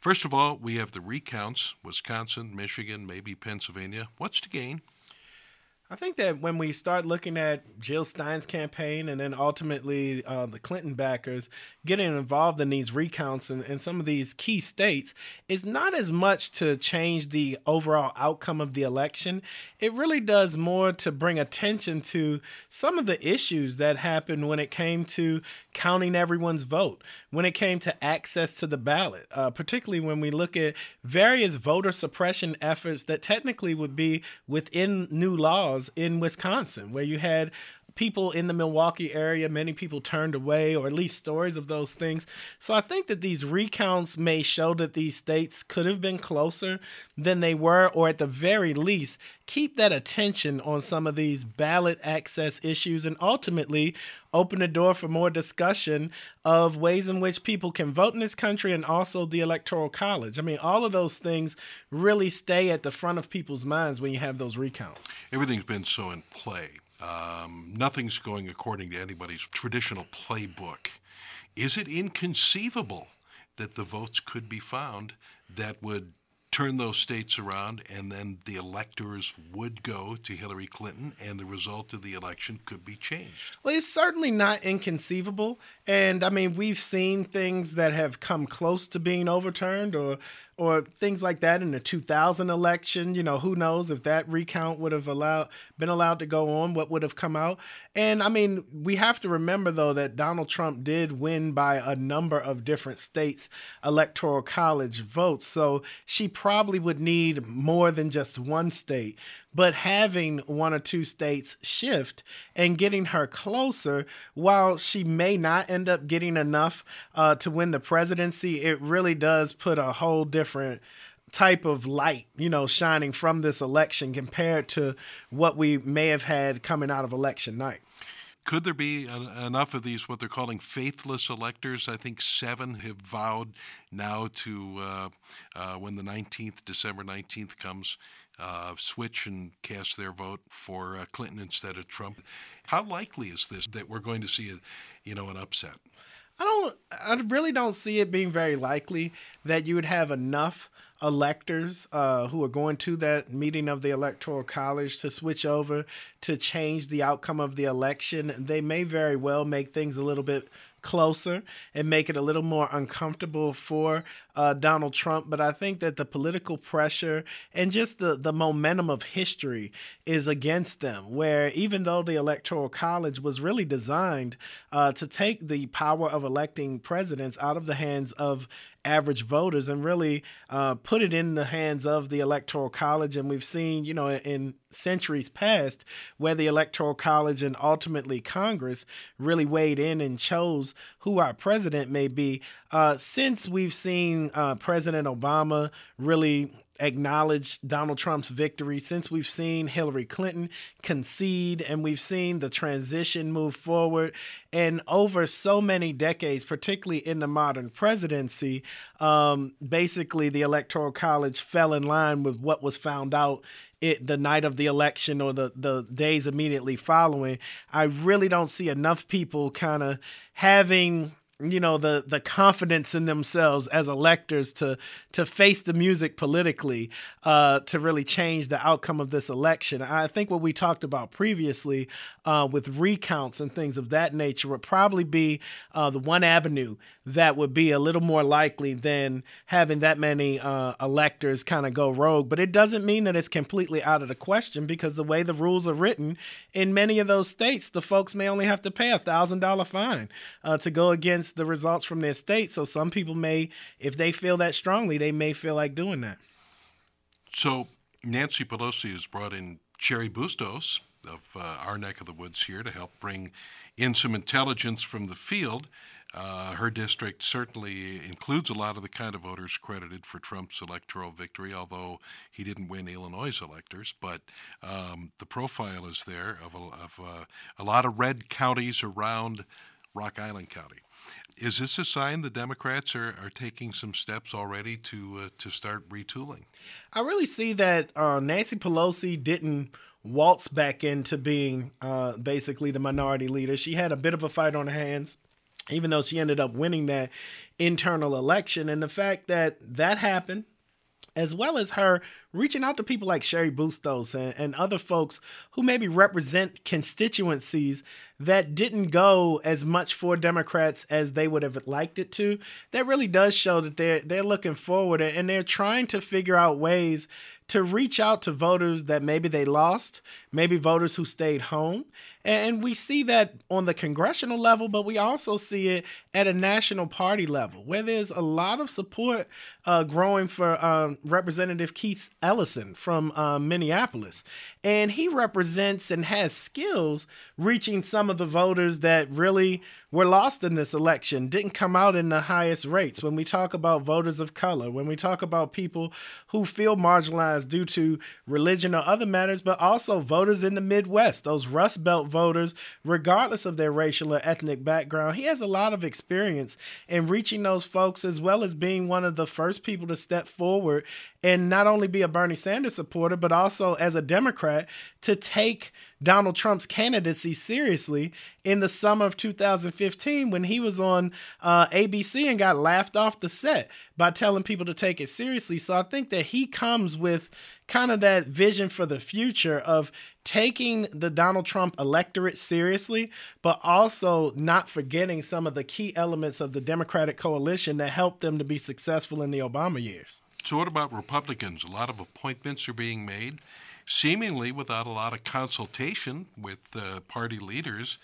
First of all, we have the recounts: Wisconsin, Michigan, maybe Pennsylvania. What's to gain? I think that when we start looking at Jill Stein's campaign and then ultimately the Clinton backers getting involved in these recounts in some of these key states, is not as much to change the overall outcome of the election. It really does more to bring attention to some of the issues that happened when it came to counting everyone's vote, when it came to access to the ballot, particularly when we look at various voter suppression efforts that technically would be within new laws in Wisconsin, where you had people in the Milwaukee area, many people turned away, or at least stories of those things. So I think that these recounts may show that these states could have been closer than they were, or at the very least, keep that attention on some of these ballot access issues and ultimately open the door for more discussion of ways in which people can vote in this country and also the Electoral College. I mean, all of those things really stay at the front of people's minds when you have those recounts. Everything's been so in play. Nothing's going according to anybody's traditional playbook. Is it inconceivable that the votes could be found that would turn those states around and then the electors would go to Hillary Clinton and the result of the election could be changed? Well, it's certainly not inconceivable. And I mean, we've seen things that have come close to being overturned or things like that in the 2000 election. You know, who knows if that recount would have been allowed to go on, what would have come out. And I mean, we have to remember, though, that Donald Trump did win by a number of different states' electoral college votes. So she probably would need more than just one state. But having one or two states shift and getting her closer, while she may not end up getting enough to win the presidency, it really does put a whole different type of light, shining from this election compared to what we may have had coming out of election night. Could there be enough of these, what they're calling faithless electors? I think 7 have vowed now to, when the 19th, December 19th comes, switch and cast their vote for Clinton instead of Trump. How likely is this that we're going to see an upset? I really don't see it being very likely that you would have enough electors who are going to that meeting of the Electoral College to switch over to change the outcome of the election. They may very well make things a little bit closer and make it a little more uncomfortable for Donald Trump. But I think that the political pressure and just the momentum of history is against them, where even though the Electoral College was really designed to take the power of electing presidents out of the hands of average voters and really put it in the hands of the Electoral College. And we've seen, in centuries past, where the Electoral College and ultimately Congress really weighed in and chose who our president may be. Since we've seen President Obama really acknowledge Donald Trump's victory, since we've seen Hillary Clinton concede and we've seen the transition move forward, and over so many decades, particularly in the modern presidency, basically the Electoral College fell in line with what was found out the night of the election or the days immediately following. I really don't see enough people kind of having the confidence in themselves as electors to face the music politically, to really change the outcome of this election. I think what we talked about previously with recounts and things of that nature would probably be the one avenue that would be a little more likely than having that many electors kind of go rogue. But it doesn't mean that it's completely out of the question, because the way the rules are written in many of those states, the folks may only have to pay $1,000 fine to go against the results from their state. So some people may, if they feel that strongly, they may feel like doing that. So Nancy Pelosi has brought in Cheri Bustos of our neck of the woods here to help bring in some intelligence from the field. Her district certainly includes a lot of the kind of voters credited for Trump's electoral victory, although he didn't win Illinois' electors. But the profile is there of a lot of red counties around Rock Island County. Is this a sign the Democrats are taking some steps already to start retooling? I really see that Nancy Pelosi didn't waltz back into being basically the minority leader. She had a bit of a fight on her hands even though she ended up winning that internal election. And the fact that that happened, as well as her reaching out to people like Cheri Bustos and other folks who maybe represent constituencies that didn't go as much for Democrats as they would have liked it to, that really does show that they're looking forward and they're trying to figure out ways to reach out to voters that maybe they lost, maybe voters who stayed home. And we see that on the congressional level, but we also see it at a national party level, where there's a lot of support growing for Representative Keith Ellison from Minneapolis. And he represents and has skills reaching some of the voters that really were lost in this election, didn't come out in the highest rates. When we talk about voters of color, when we talk about people who feel marginalized due to religion or other matters, but also voters in the Midwest, those Rust Belt voters, regardless of their racial or ethnic background, he has a lot of experience in reaching those folks, as well as being one of the first people to step forward and not only be a Bernie Sanders supporter, but also as a Democrat to take Donald Trump's candidacy seriously in the summer of 2015 when he was on ABC and got laughed off the set by telling people to take it seriously. So I think that he comes with kind of that vision for the future of taking the Donald Trump electorate seriously, but also not forgetting some of the key elements of the Democratic coalition that helped them to be successful in the Obama years. So what about Republicans? A lot of appointments are being made, seemingly without a lot of consultation with party leaders.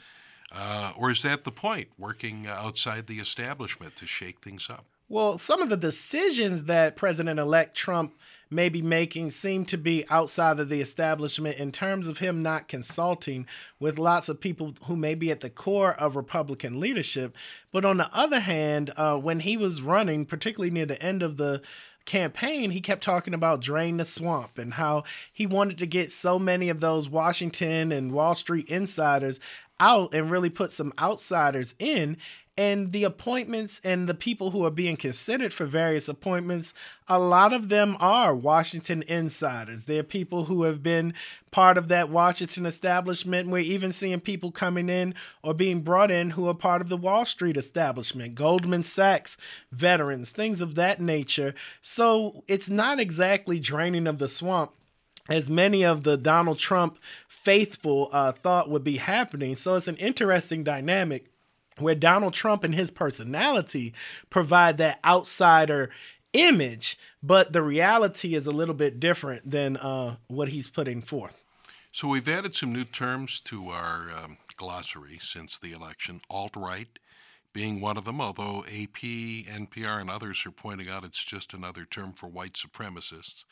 Or is that the point, working outside the establishment to shake things up? Well, some of the decisions that President-elect Trump may be making seem to be outside of the establishment in terms of him not consulting with lots of people who may be at the core of Republican leadership. But on the other hand, when he was running, particularly near the end of the campaign, he kept talking about drain the swamp and how he wanted to get so many of those Washington and Wall Street insiders out and really put some outsiders in. And the appointments and the people who are being considered for various appointments, a lot of them are Washington insiders. They're people who have been part of that Washington establishment. We're even seeing people coming in or being brought in who are part of the Wall Street establishment, Goldman Sachs veterans, things of that nature. So it's not exactly draining of the swamp as many of the Donald Trump faithful thought would be happening. So it's an interesting dynamic where Donald Trump and his personality provide that outsider image, but the reality is a little bit different than what he's putting forth. So we've added some new terms to our glossary since the election, alt-right being one of them, although AP, NPR, and others are pointing out it's just another term for white supremacists.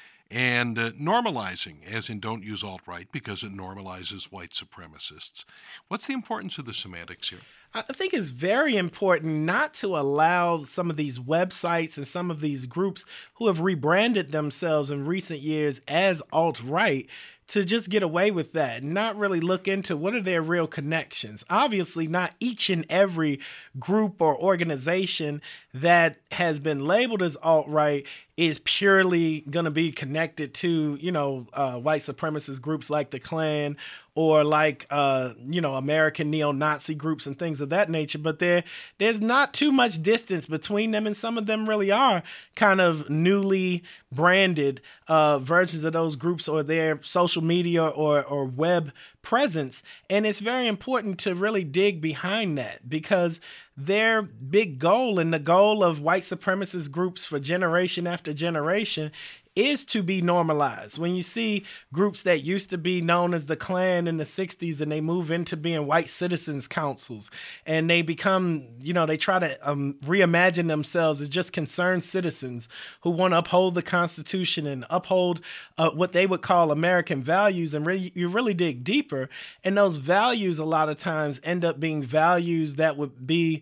And normalizing, as in don't use alt-right because it normalizes white supremacists. What's the importance of the semantics here? I think it's very important not to allow some of these websites and some of these groups who have rebranded themselves in recent years as alt-right to just get away with that and not really look into what are their real connections. Obviously, not each and every group or organization that has been labeled as alt-right is purely going to be connected to, white supremacist groups like the Klan or like, American neo-Nazi groups and things of that nature. But there's not too much distance between them, and some of them really are kind of newly branded versions of those groups or their social media or web presence. And it's very important to really dig behind that, because their big goal and the goal of white supremacist groups for generation after generation is to be normalized. When you see groups that used to be known as the Klan in the 60s and they move into being white citizens councils and they become, they try to reimagine themselves as just concerned citizens who want to uphold the Constitution and uphold what they would call American values. And you really dig deeper, and those values a lot of times end up being values that would be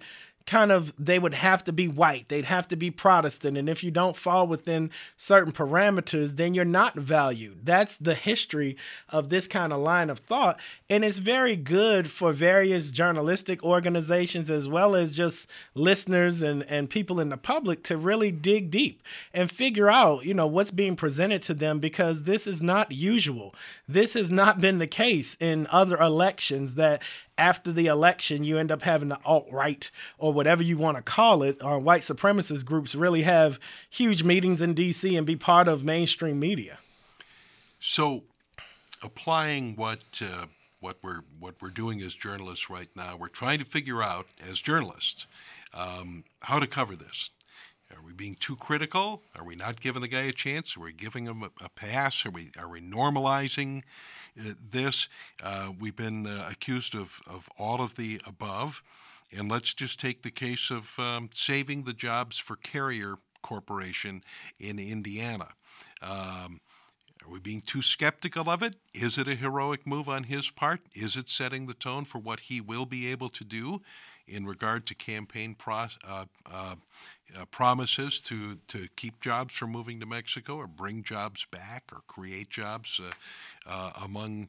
they would have to be white. They'd have to be Protestant. And if you don't fall within certain parameters, then you're not valued. That's the history of this kind of line of thought. And it's very good for various journalistic organizations as well as just listeners and people in the public to really dig deep and figure out, what's being presented to them, because this is not usual. This has not been the case in other elections, that after the election, you end up having the alt-right or whatever you want to call it, or white supremacist groups really have huge meetings in D.C. and be part of mainstream media. So, applying what we're doing as journalists right now, we're trying to figure out as journalists how to cover this. Are we being too critical? Are we not giving the guy a chance? Are we giving him a pass? Are we normalizing this? We've been accused of all of the above. And let's just take the case of saving the jobs for Carrier Corporation in Indiana. Are we being too skeptical of it? Is it a heroic move on his part? Is it setting the tone for what he will be able to do in regard to campaign promises to keep jobs from moving to Mexico or bring jobs back or create jobs among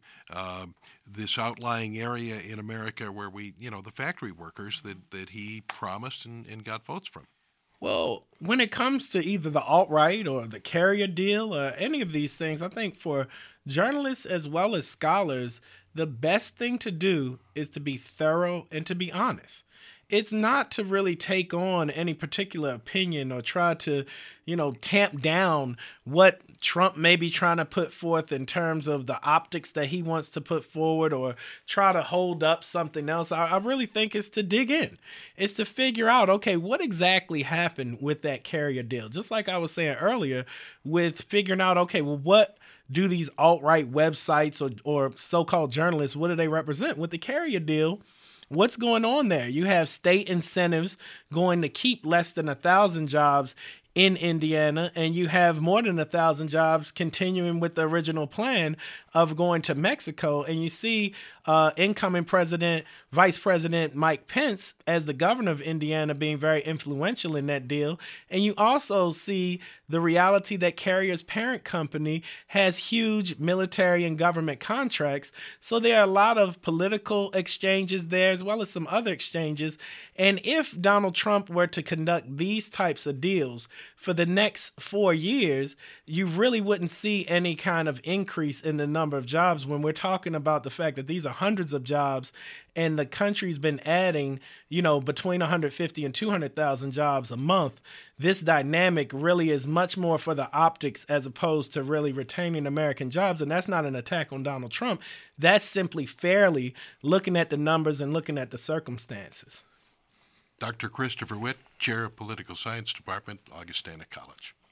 this outlying area in America where the factory workers that he promised and got votes from? Well, when it comes to either the alt-right or the Carrier deal or any of these things, I think for journalists as well as scholars, the best thing to do is to be thorough and to be honest. It's not to really take on any particular opinion or try to, tamp down what Trump may be trying to put forth in terms of the optics that he wants to put forward or try to hold up something else. I really think it's to dig in. It's to figure out, okay, what exactly happened with that Carrier deal? Just like I was saying earlier with figuring out, okay, well, what do these alt-right websites or so-called journalists, what do they represent? With the Carrier deal, what's going on there? You have state incentives going to keep less than 1,000 jobs in Indiana, and you have more than 1,000 jobs continuing with the original plan of going to Mexico. And you see incoming Vice President Mike Pence as the governor of Indiana being very influential in that deal. And you also see the reality that Carrier's parent company has huge military and government contracts. So there are a lot of political exchanges there as well as some other exchanges. And if Donald Trump were to conduct these types of deals for the next 4 years, you really wouldn't see any kind of increase in the number of jobs when we're talking about the fact that these are hundreds of jobs and the country's been adding, between 150 and 200,000 jobs a month. This dynamic really is much more for the optics as opposed to really retaining American jobs. And that's not an attack on Donald Trump. That's simply fairly looking at the numbers and looking at the circumstances. Dr. Christopher Witt, Chair of Political Science Department, Augustana College.